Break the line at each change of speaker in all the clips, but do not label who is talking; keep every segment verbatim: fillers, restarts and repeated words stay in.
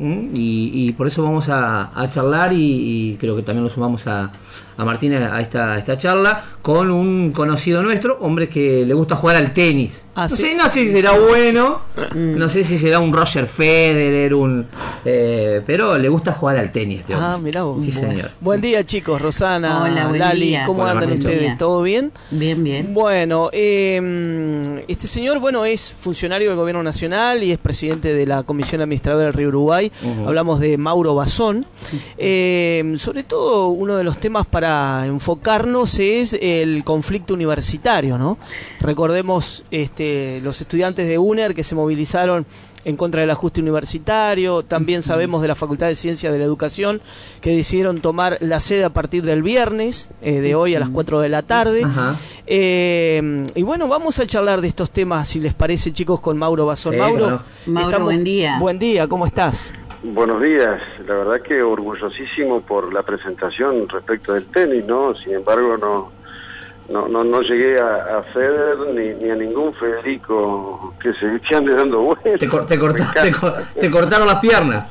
¿m? y, y por eso vamos a, a charlar y, y creo que también lo sumamos a, a Martín a esta, a esta charla con un conocido nuestro, hombre que le gusta jugar al tenis.
Ah,
no,
¿sí?
sé, no sé si será bueno, no sé si será un Roger Federer, un eh, pero le gusta jugar al tenis. Este
ah, mirá vos.
Sí,
Buen,
señor.
Buen día, chicos. Rosana,
Hola, buen
Lali,
día.
¿cómo
Hola,
andan
Martín.
ustedes? ¿Todo bien?
Bien, bien.
Bueno, eh, este señor, bueno, es funcionario del Gobierno Nacional y es presidente de la Comisión Administradora del Río Uruguay. Uh-huh. Hablamos de Mauro Bazón. Eh, sobre todo, uno de los temas para enfocarnos es el conflicto universitario, ¿no? Recordemos este, los estudiantes de UNER que se movilizaron en contra del ajuste universitario. También sabemos de la Facultad de Ciencias de la Educación que decidieron tomar la sede a partir del viernes, eh, de hoy a las cuatro de la tarde. Eh, y bueno, vamos a charlar de estos temas, si les parece, chicos, con Mauro Bazón.
Sí,
Mauro,
claro.
Mauro,
estamos...
buen día.
Buen día, ¿cómo estás?
Buenos días, la verdad que orgullosísimo por la presentación respecto del tenis, ¿no? Sin embargo, no no no, no llegué a, a Federer ni, ni a ningún Federico que se que ande dando vueltas.
Te, cor, te, corta, te, cor, te cortaron las piernas.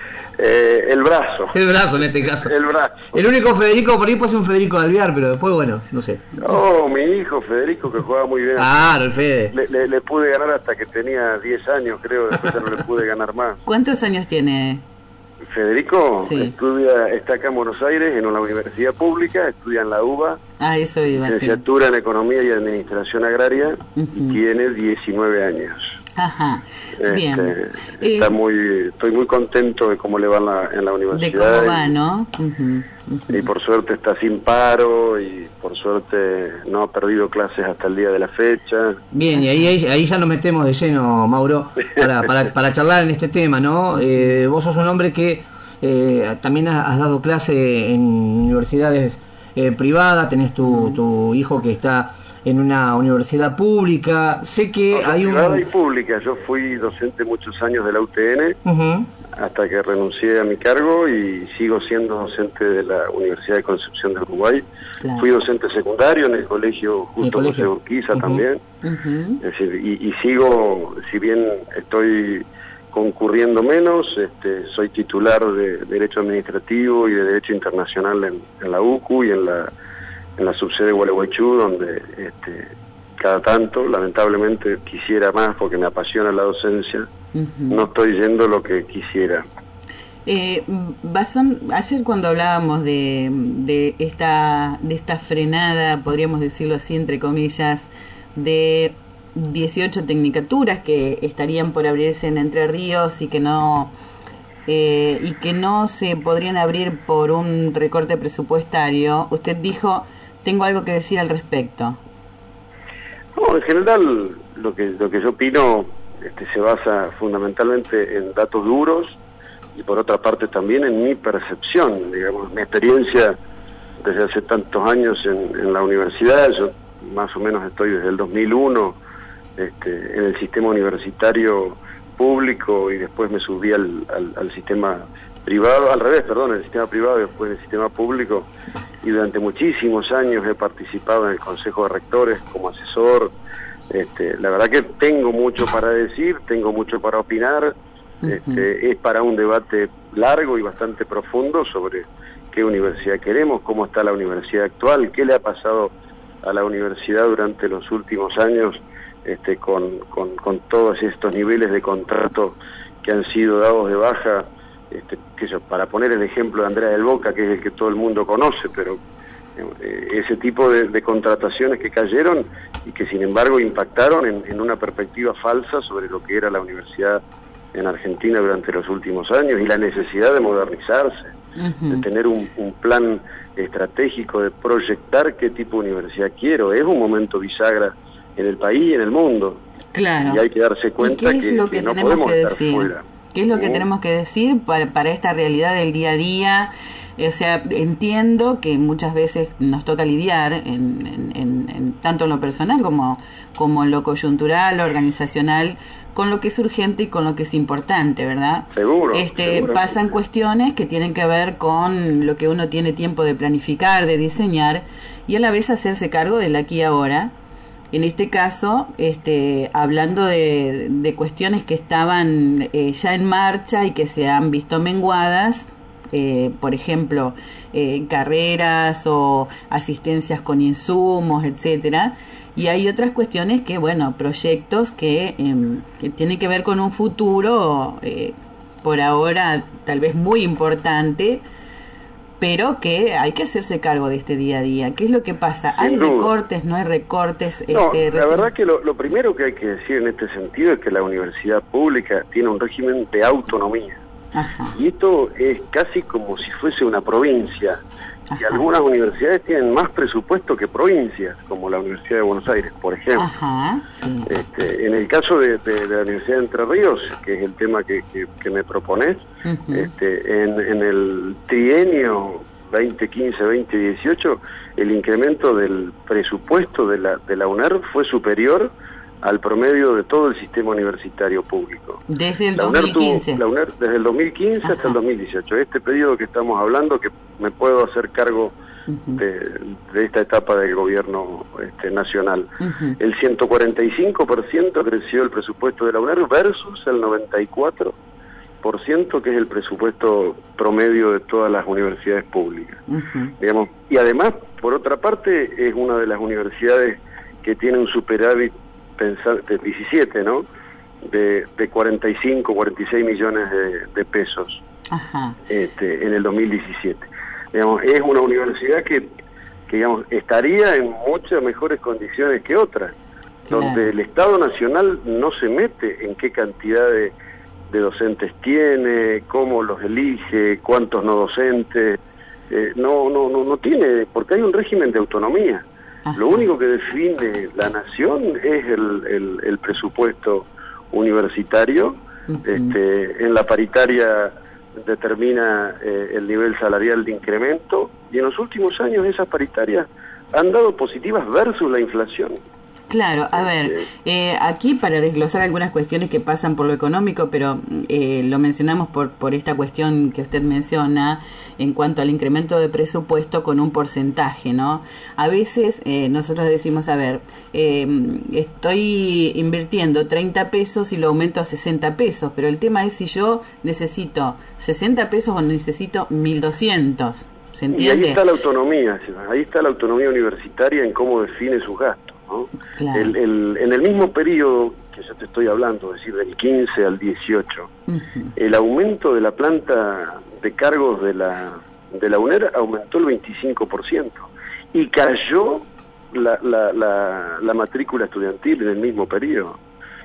Eh, el brazo.
El brazo en este caso.
El brazo.
El único Federico, por ahí puede ser un Federico de Alvear, pero después, bueno, no sé.
Oh, mi hijo Federico, que jugaba muy bien.
Claro, el Fede.
Le, le, le pude ganar hasta que tenía diez años, creo, después ya no le pude ganar más.
¿Cuántos años tiene?
Federico
Sí.
estudia, está acá en Buenos Aires, en una universidad pública, estudia en la UBA,
Ah, eso iba a ser.
licenciatura en Economía y Administración Agraria,
Uh-huh.
y tiene diecinueve años.
Ajá,
Este,
bien.
está
Eh,
muy, estoy muy contento de cómo le va en la, en la
de
universidad.
cómo va,
y,
¿no? Uh-huh, uh-huh.
y por suerte está sin paro y por suerte no ha perdido clases hasta el día de la fecha.
Bien, y ahí, ahí, ahí ya nos metemos de lleno, Mauro, para, para, para charlar en este tema, ¿no? Eh, vos sos un hombre que eh, también has, has dado clase en universidades eh, privadas, tenés tu, tu hijo que está en una universidad pública. Sé que
No,
hay un...
privada y pública. Yo fui docente muchos años de la U T N,
Uh-huh.
hasta que renuncié a mi cargo y sigo siendo docente de la Universidad de Concepción del Uruguay.
Claro.
Fui docente secundario en el colegio Justo
colegio.
José Urquiza
Uh-huh.
también.
Uh-huh.
Es decir, y, y sigo, si bien estoy concurriendo menos, este, soy titular de Derecho Administrativo y de Derecho Internacional en, en la U C U y en la, en la subsede de Gualeguaychú, donde este, cada tanto, lamentablemente, quisiera más porque me apasiona la docencia.
Uh-huh.
No estoy yendo lo que quisiera.
Eh, Bazón, ayer cuando hablábamos de, de esta de esta frenada, podríamos decirlo así, entre comillas, de dieciocho tecnicaturas que estarían por abrirse en Entre Ríos y que no eh, y que no se podrían abrir por un recorte presupuestario, usted dijo, tengo algo que decir al respecto.
No, en general, lo que lo que yo opino este, se basa fundamentalmente en datos duros y por otra parte también en mi percepción, digamos, mi experiencia desde hace tantos años en, en la universidad. Yo más o menos estoy desde el dos mil uno este, en el sistema universitario público y después me subí al, al, al sistema privado, al revés, perdón, el sistema privado y después el sistema público, y durante muchísimos años he participado en el Consejo de Rectores como asesor. Este, la verdad que tengo mucho para decir, tengo mucho para opinar. Este, es para un debate largo y bastante profundo sobre qué universidad queremos, cómo está la universidad actual, qué le ha pasado a la universidad durante los últimos años este, con, con, con todos estos niveles de contrato que han sido dados de baja. Este, que yo, para poner el ejemplo de Andrea del Boca, que es el que todo el mundo conoce, pero eh, ese tipo de, de contrataciones que cayeron y que sin embargo impactaron en, en una perspectiva falsa sobre lo que era la universidad en Argentina durante los últimos años y la necesidad de modernizarse, uh-huh. de tener un, un plan estratégico, de proyectar qué tipo de universidad quiero. Es un momento bisagra en el país y en el mundo.
Claro.
Y hay que darse cuenta
¿Y qué es
que,
lo que,
que no
tenemos
podemos
que
estar
decir?
fuera.
¿Qué es lo que
¿Sí?
tenemos que decir para, para esta realidad del día a día? O sea, entiendo que muchas veces nos toca lidiar, en, en, en, en, tanto en lo personal como, como en lo coyuntural, organizacional, con lo que es urgente y con lo que es importante, ¿verdad?
Seguro.
Este,
seguro.
Pasan cuestiones que tienen que ver con lo que uno tiene tiempo de planificar, de diseñar, y a la vez hacerse cargo del aquí y ahora. en este caso, este, hablando de, de cuestiones que estaban eh, ya en marcha y que se han visto menguadas, eh, por ejemplo, eh, carreras o asistencias con insumos, etcétera. Y hay otras cuestiones que, bueno, proyectos que, eh, que tienen que ver con un futuro, eh, por ahora tal vez muy importante, pero que hay que hacerse cargo de este día a día. ¿Qué es lo que pasa?
Sin
¿Hay
duda.
recortes? ¿No hay recortes?
No,
este,
la
reci-
verdad que lo, lo primero que hay que decir en este sentido es que la universidad pública tiene un régimen de autonomía.
Ajá.
Y esto es casi como si fuese una provincia. Y
Ajá.
algunas universidades tienen más presupuesto que provincias, como la Universidad de Buenos Aires, por ejemplo.
Ajá, sí.
Este, en el caso de, de- de la Universidad de Entre Ríos, que es el tema que, que, que me propones,
Ujú.
este, en, en el trienio veinte quince veinte dieciocho, el incremento del presupuesto de la, de la UNER fue superior al promedio de todo el sistema universitario público.
Desde el
La
dos
UNER
mil
tuvo-
quince.
la UNER desde el dos mil quince
Ajá.
hasta el dos mil dieciocho. Este periodo que estamos hablando, que me puedo hacer cargo
Ujú.
de, de esta etapa del gobierno este, nacional.
Ujú.
El ciento cuarenta y cinco por ciento creció el presupuesto de la UNER versus el noventa y cuatro por ciento que es el presupuesto promedio de todas las universidades públicas.
Ujú.
Digamos, y además, por otra parte, es una de las universidades que tiene un superávit pensar, de diecisiete, ¿no? De, de cuarenta y cinco, cuarenta y seis millones de, de pesos
Ajá.
este, en el dos mil diecisiete. Digamos, es una universidad que, que digamos, estaría en muchas mejores condiciones que otras,
Claro.
donde el Estado Nacional no se mete en qué cantidad de, de docentes tiene, cómo los elige, cuántos no docentes, eh, no, no, no, no tiene, porque hay un régimen de autonomía.
Ajá.
Lo único que define la nación es el, el, el presupuesto universitario.
Ujú.
Este, en la paritaria determina eh, el nivel salarial de incremento, y en los últimos años esas paritarias han dado positivas versus la inflación.
Claro, a ver, eh, aquí para desglosar algunas cuestiones que pasan por lo económico, pero eh, lo mencionamos por, por esta cuestión que usted menciona en cuanto al incremento de presupuesto con un porcentaje, ¿no? A veces eh, nosotros decimos, a ver, eh, estoy invirtiendo treinta pesos y lo aumento a sesenta pesos, pero el tema es si yo necesito sesenta pesos o necesito mil doscientos, ¿se
Y
entiende?
ahí está la autonomía, ahí está la autonomía universitaria en cómo define sus gastos, ¿no?
Claro.
El, el, en el mismo periodo que yo te estoy hablando, es decir, del quince al dieciocho,
Ujú.
el aumento de la planta de cargos de la, de la UNER aumentó el veinticinco por ciento y cayó la, la, la, la matrícula estudiantil en el mismo periodo.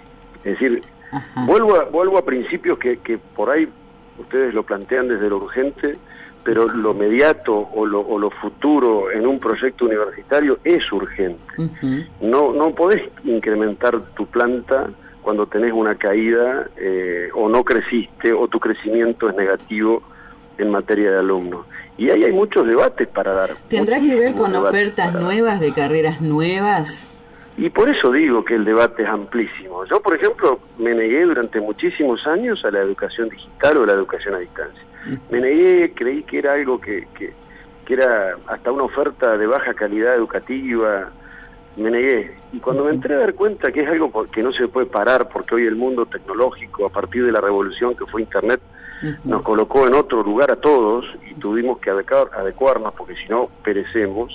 Es decir,
Ajá.
vuelvo a, vuelvo a principios que, que por ahí ustedes lo plantean desde lo urgente, pero lo mediato o lo, o lo futuro en un proyecto universitario es urgente.
Ujú.
No, no podés incrementar tu planta cuando tenés una caída eh, o no creciste o tu crecimiento es negativo en materia de alumnos. Y ahí hay muchos debates para dar.
¿Tendrá que ver con
muchísimos debates
ofertas
para dar.
nuevas, de carreras nuevas?
Y por eso digo que el debate es amplísimo. Yo, por ejemplo, me negué durante muchísimos años a la educación digital o la educación a distancia. Me negué, creí que era algo que, que, que era hasta una oferta de baja calidad educativa. Me negué. Y cuando me entré a dar cuenta que es algo por- que no se puede parar, porque hoy el mundo tecnológico, a partir de la revolución que fue Internet,
Ujú.
nos colocó en otro lugar a todos y tuvimos que adecuar, adecuarnos, porque si no perecemos.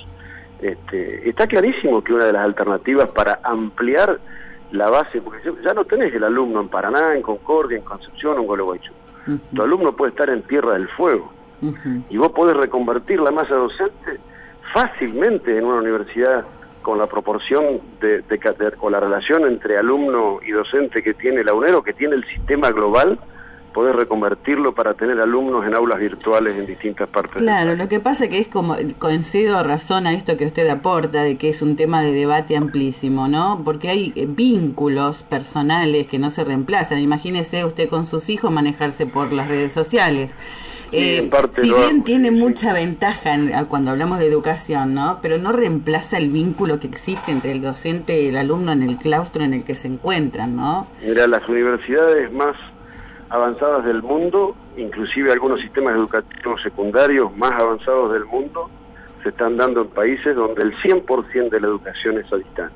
Este, está clarísimo que una de las alternativas para ampliar la base, porque ya no tenés el alumno en Paraná, en Concordia, en Concepción o en Gualeguaychú.
Ujú.
Tu alumno puede estar en Tierra del Fuego
Ujú.
y vos podés reconvertir la masa docente fácilmente en una universidad con la proporción de, de, de- o la relación entre alumno y docente que tiene la UNER o que tiene el sistema global. Podés reconvertirlo para tener alumnos en aulas virtuales en distintas partes del
Claro,
país.
lo que pasa que es como, coincido razón a esto que usted aporta, de que es un tema de debate amplísimo, ¿no? Porque hay eh, vínculos personales que no se reemplazan. Imagínese usted con sus hijos manejarse por las redes sociales.
Sí,
Eh,
en parte
si
lo
bien
hago,
tiene
sí, sí.
mucha ventaja en- a- cuando hablamos de educación, ¿no? Pero no reemplaza el vínculo que existe entre el docente y el alumno en el claustro en el que se encuentran, ¿no?
Mira, las universidades más avanzadas del mundo, inclusive algunos sistemas educativos secundarios más avanzados del mundo, se están dando en países donde el cien por ciento de la educación es a distancia.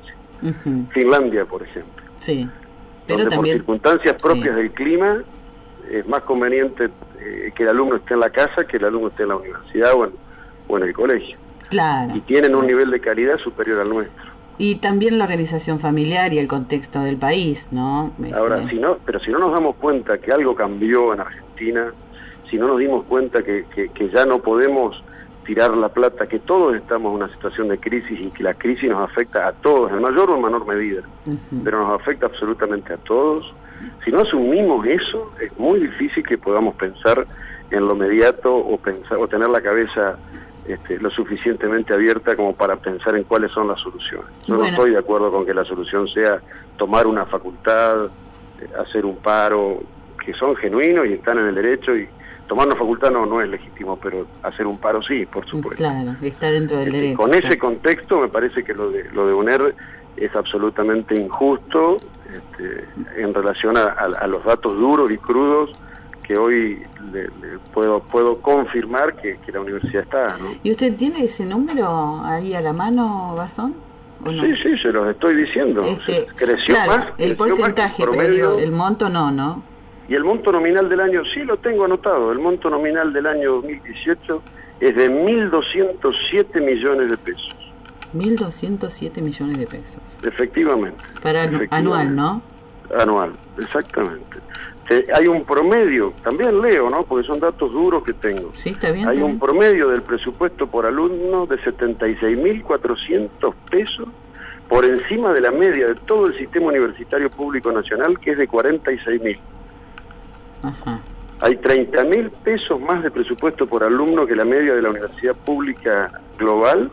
Uh-huh.
Finlandia, por ejemplo.
Sí, pero
donde
también...
por circunstancias propias
sí.
del clima es más conveniente eh, que el alumno esté en la casa que el alumno esté en la universidad o en, o en el colegio.
Claro.
Y tienen un nivel de calidad superior al nuestro.
Y también la organización familiar y el contexto del país, ¿no?
Ahora,
este...
si no, pero si no nos damos cuenta que algo cambió en Argentina, si no nos dimos cuenta que, que, que ya no podemos tirar la plata, que todos estamos en una situación de crisis y que la crisis nos afecta a todos, en mayor o en menor medida, uh-huh. pero nos afecta absolutamente a todos. Si no asumimos eso, es muy difícil que podamos pensar en lo inmediato o pensar o tener la cabeza Este, lo suficientemente abierta como para pensar en cuáles son las soluciones. Yo bueno. no estoy de acuerdo con que la solución sea tomar una facultad, eh, hacer un paro, que son genuinos y están en el derecho, y tomar una facultad no, no es legítimo, pero hacer un paro sí, por supuesto.
Claro, está dentro del
este,
derecho.
Con
claro.
ese contexto me parece que lo de lo de UNER es absolutamente injusto este, en relación a, a, a los datos duros y crudos que hoy le, le puedo puedo confirmar que, que la universidad está, ¿no?
¿Y usted tiene ese número ahí a la mano, Basón? ¿O no?
Sí, sí, se los estoy diciendo.
Este,
creció
claro,
más.
El
creció
porcentaje,
más
pero digo, el monto no, ¿no?
Y el monto nominal del año, sí lo tengo anotado, el monto nominal del año dos mil dieciocho es de mil doscientos siete millones de pesos.
mil doscientos siete millones de pesos.
Efectivamente.
Para
efectivamente.
Anual, ¿no?
Anual, exactamente. Eh, hay un promedio, también leo, ¿no? Porque son datos duros que tengo.
Sí, está bien.
Hay
está
un
bien.
promedio del presupuesto por alumno de setenta y seis mil cuatrocientos pesos, por encima de la media de todo el sistema universitario público nacional, que es de cuarenta y seis mil.
Ajá.
Hay treinta mil pesos más de presupuesto por alumno que la media de la universidad pública global,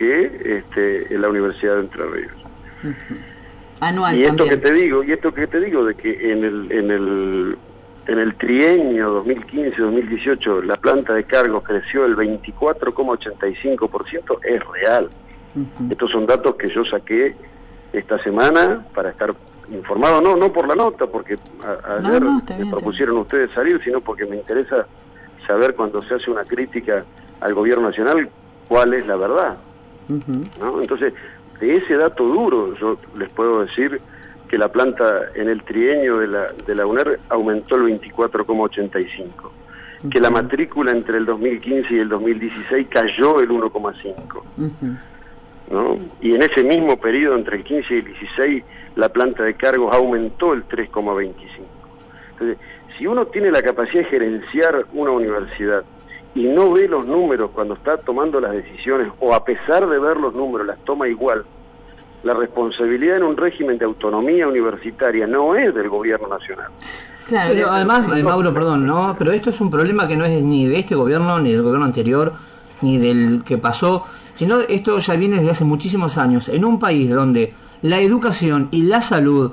que este, en la Universidad de Entre Ríos.
Uh-huh. Anual
y esto
también.
que te digo, y esto que te digo de que en el en el en el trienio dos mil quince dos mil dieciocho la planta de cargos creció el veinticuatro coma ochenta y cinco por ciento, es real. Uh-huh. Estos son datos que yo saqué esta semana para estar informado, no no por la nota, porque a, ayer
no, no,
me
bien,
propusieron ustedes salir, sino porque me interesa saber cuando se hace una crítica al gobierno nacional cuál es la verdad. Uh-huh. ¿No? Entonces, de ese dato duro, yo les puedo decir que la planta en el trienio de la de la UNER aumentó el veinticuatro coma ochenta y cinco, uh-huh. que la matrícula entre el dos mil quince y el dos mil dieciséis cayó el uno coma cinco, uh-huh. ¿no? Y en ese mismo periodo, entre el quince y el dieciséis, la planta de cargos aumentó el tres coma veinticinco. Entonces, si uno tiene la capacidad de gerenciar una universidad y no ve los números cuando está tomando las decisiones, o a pesar de ver los números las toma igual, la responsabilidad en un régimen de autonomía universitaria no es del gobierno nacional.
Claro, pero además, eh, Mauro, perdón, no, pero esto es un problema que no es ni de este gobierno, ni del gobierno anterior, ni del que pasó, sino esto ya viene desde hace muchísimos años. En un país donde la educación y la salud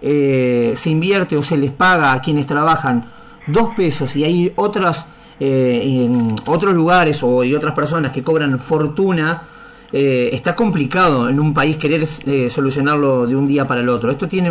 eh, se invierte o se les paga a quienes trabajan dos pesos, y hay otras Eh, en otros lugares o y otras personas que cobran fortuna, eh, está complicado en un país querer eh, solucionarlo de un día para el otro. Esto tiene,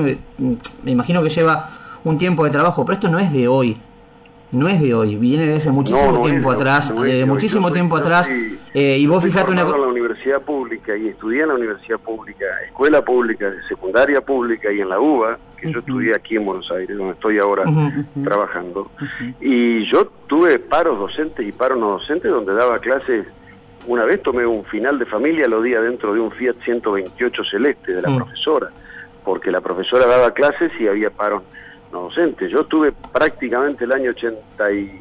me imagino que lleva un tiempo de trabajo, pero esto no es de hoy, no es de hoy, viene de hace muchísimo no, no tiempo es, atrás, no, no de muchísimo soy, tiempo atrás, soy, eh, y vos fijate una cosa.
En la universidad pública y estudié en la universidad pública, escuela pública, secundaria pública y en la U B A, que uh-huh. yo estudié aquí en Buenos Aires, donde estoy ahora uh-huh. trabajando, uh-huh. y yo tuve paros docentes y paros no docentes donde daba clases. Una vez tomé un final de familia, lo di adentro de un Fiat ciento veintiocho Celeste de la uh-huh. profesora, porque la profesora daba clases y había paros no docentes. Yo tuve prácticamente el año ochenta y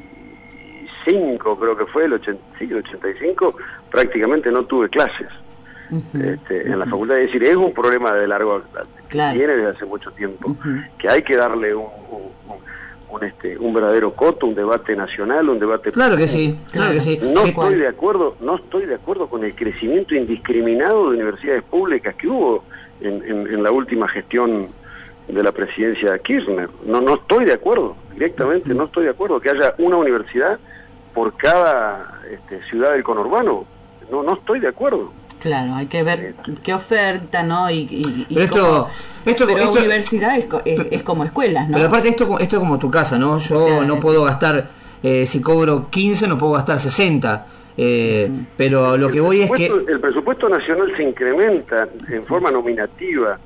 cinco, creo que fue, el ochenta, sí, el ochenta y cinco, prácticamente no tuve clases. Uh-huh, este, uh-huh. en la facultad. Es decir, es un problema de largo alcance, claro. Viene desde hace mucho tiempo, uh-huh. que hay que darle un, un, un, un, este, un verdadero coto, un debate nacional, un debate...
Claro que sí, claro que sí.
No estoy de acuerdo, no estoy de acuerdo con el crecimiento indiscriminado de universidades públicas que hubo en, en, en la última gestión de la presidencia de Kirchner. No, no estoy de acuerdo, directamente uh-huh. no estoy de acuerdo que haya una universidad por cada este, ciudad del conurbano. No, no estoy de acuerdo.
Claro, hay que ver qué oferta, ¿no? Y, y, y
pero esto,
cómo,
esto,
pero
esto,
universidad es, es, es como escuelas, ¿no?
Pero aparte esto, esto es como tu casa, ¿no? Yo o sea, no puedo gastar, eh, si cobro quince no puedo gastar sesenta. Eh, pero lo que voy es que...
El presupuesto nacional se incrementa en forma nominativa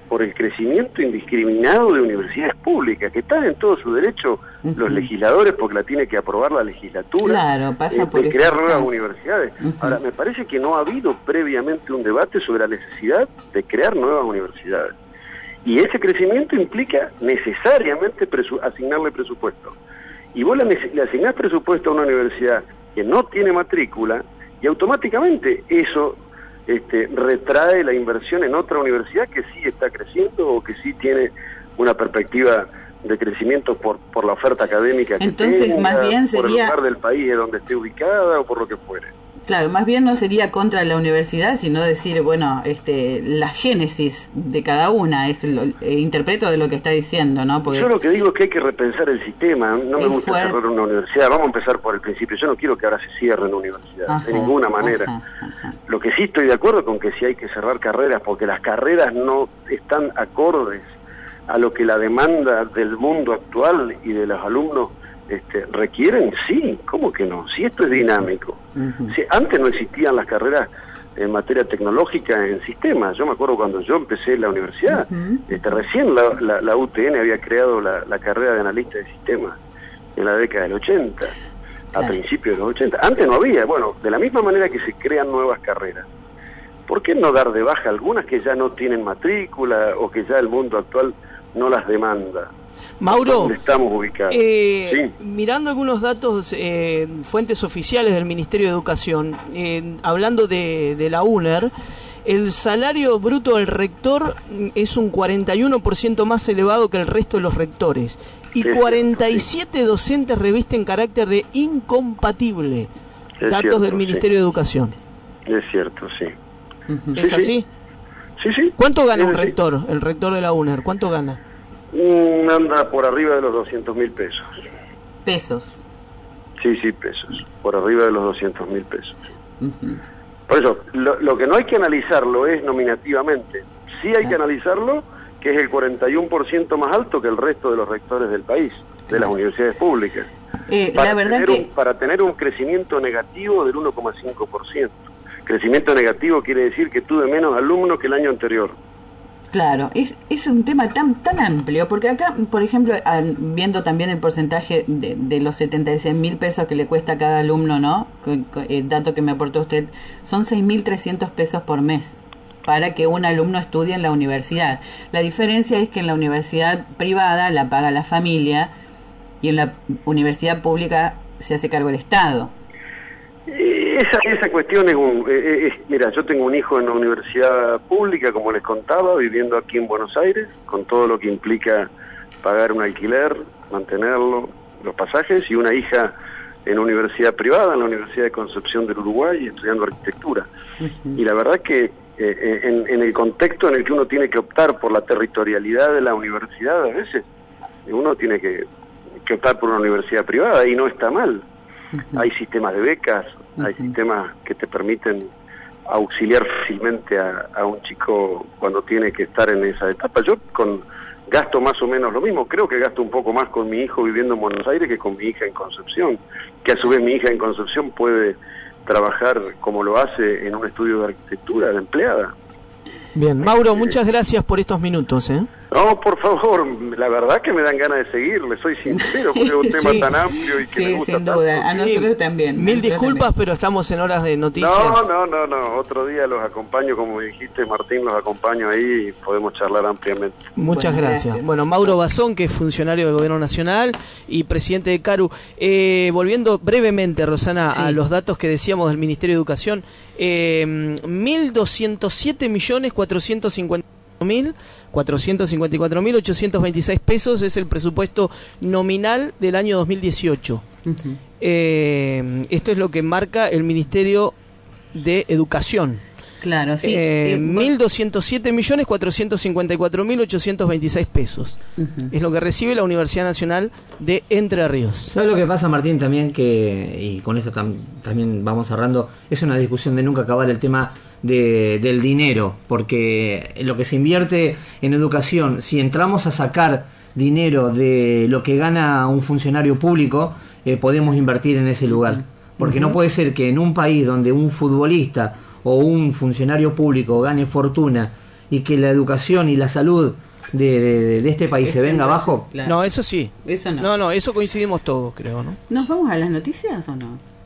por el crecimiento indiscriminado de universidades públicas, que están en todo su derecho uh-huh. los legisladores, porque la tiene que aprobar la legislatura,
claro, pasa
eh,
por
de crear nuevas
caso.
universidades.
Uh-huh.
Ahora, me parece que no ha habido previamente un debate sobre la necesidad de crear nuevas universidades. Y ese crecimiento implica necesariamente presu- asignarle presupuesto. Y vos le, le asignás presupuesto a una universidad que no tiene matrícula, y automáticamente eso este, retrae la inversión en otra universidad que sí está creciendo o que sí tiene una perspectiva de crecimiento por por la oferta académica que
Entonces,
tenga,
más bien
por el
sería...
lugar del país de donde esté ubicada o por lo que fuere.
Claro, más bien no sería contra la universidad, sino decir, bueno, este, la génesis de cada una, es lo, eh, interpreto de lo que está diciendo, ¿no? Porque
yo lo que digo es que hay que repensar el sistema, no me gusta
fuerte.
cerrar una universidad, vamos a empezar por el principio, yo no quiero que ahora se cierren universidades,
Ajá,
de ninguna manera.
Ajá, ajá.
Lo que sí estoy de acuerdo con que sí hay que cerrar carreras, porque las carreras no están acordes a lo que la demanda del mundo actual y de los alumnos Este, requieren, sí, ¿cómo que no? Si esto es dinámico. Uh-huh. Si antes no existían las carreras en materia tecnológica en sistemas. Yo me acuerdo cuando yo empecé la universidad, uh-huh. este, recién la, la, la U T N había creado la, la carrera de analista de sistemas en la década del ochenta, claro. a principios de los ochenta. Antes no había. Bueno, de la misma manera que se crean nuevas carreras, ¿por qué no dar de baja algunas que ya no tienen matrícula o que ya el mundo actual no las demanda?
Mauro,
¿dónde estamos ubicados?
Eh,
sí.
Mirando algunos datos, eh, fuentes oficiales del Ministerio de Educación, eh, hablando de, de la UNER, el salario bruto del rector es un cuarenta y uno por ciento más elevado que el resto de los rectores, y sí, cuarenta y siete sí. docentes revisten carácter de incompatible. Es datos cierto, del Ministerio sí. de Educación.
Es cierto, sí.
Uh-huh. ¿Es sí, así?
Sí, sí.
¿Cuánto gana
sí,
un
sí.
rector, el rector de la UNER? ¿Cuánto gana?
Anda por arriba de los doscientos mil pesos.
¿Pesos?
Sí, sí, pesos. Por arriba de los doscientos mil pesos.
Uh-huh.
Por eso, lo, lo que no hay que analizarlo es nominativamente. Sí hay que analizarlo, que es el cuarenta y uno por ciento más alto que el resto de los rectores del país, de las universidades públicas.
Eh,
para,
la verdad
tener
que...
un, para tener un crecimiento negativo del uno coma cinco por ciento. Crecimiento negativo quiere decir que tuve menos alumnos que el año anterior.
Claro, es, es un tema tan tan amplio, porque acá, por ejemplo, viendo también el porcentaje de, de los setenta y seis mil pesos que le cuesta a cada alumno, ¿no? El dato que me aportó usted, son seis mil trescientos pesos por mes para que un alumno estudie en la universidad. La diferencia es que en la universidad privada la paga la familia y en la universidad pública se hace cargo el Estado.
Esa, esa cuestión es un... Eh, es, mira, yo tengo un hijo en la universidad pública, como les contaba, viviendo aquí en Buenos Aires, con todo lo que implica pagar un alquiler, mantenerlo, los pasajes, y una hija en una universidad privada, en la Universidad de Concepción del Uruguay, estudiando arquitectura. Uh-huh. Y la verdad que eh, en, en el contexto en el que uno tiene que optar por la territorialidad de la universidad, a veces uno tiene que, que optar por una universidad privada, y no está mal. Uh-huh. Hay sistemas de becas, uh-huh. hay sistemas que te permiten auxiliar fácilmente a, a un chico cuando tiene que estar en esa etapa. Yo con gasto más o menos lo mismo, creo que gasto un poco más con mi hijo viviendo en Buenos Aires que con mi hija en Concepción, que a su vez mi hija en Concepción puede trabajar como lo hace en un estudio de arquitectura de empleada.
Bien, Mauro, muchas gracias por estos minutos, ¿eh?
No, por favor, la verdad que me dan ganas de seguir, le soy sincero, porque es un tema
sí,
tan amplio y que
sí,
me gusta
sin duda,
tanto.
a nosotros
Sí,
también.
Mil
nosotros
disculpas,
también.
pero estamos en horas de noticias.
No, no, no, no, otro día los acompaño, como dijiste, Martín, los acompaño ahí y podemos charlar ampliamente.
Muchas
Bueno,
gracias.
gracias.
Bueno, Mauro Bazón, que es funcionario del Gobierno Nacional y presidente de CARU. Eh, volviendo brevemente, Rosana,
Sí.
a los datos que decíamos del Ministerio de Educación, eh, mil doscientos siete millones cuatrocientos cincuenta mil cuatrocientos cincuenta y cuatro mil ochocientos veintiséis pesos es el presupuesto nominal del año dos mil dieciocho.
Uh-huh.
Eh, esto es lo que marca el Ministerio de Educación.
Claro, sí.
Eh,
Eh,
mil doscientos siete millones cuatrocientos cincuenta y cuatro mil ochocientos veintiséis pesos.
Uh-huh.
Es lo que recibe la Universidad Nacional de Entre Ríos.
¿Sabes lo que pasa, Martín? También que, y con eso tam, también vamos cerrando, es una discusión de nunca acabar el tema de, del dinero, porque lo que se invierte en educación, si entramos a sacar dinero de lo que gana un funcionario público, eh, podemos invertir en ese lugar. Porque uh-huh. no puede ser que en un país donde un futbolista o un funcionario público gane fortuna y que la educación y la salud de, de, de este país
Es
se venga
entonces,
abajo.
claro.
No, eso sí.
Eso no.
No, no, eso coincidimos todos, creo, ¿no?
¿Nos vamos a las noticias o no?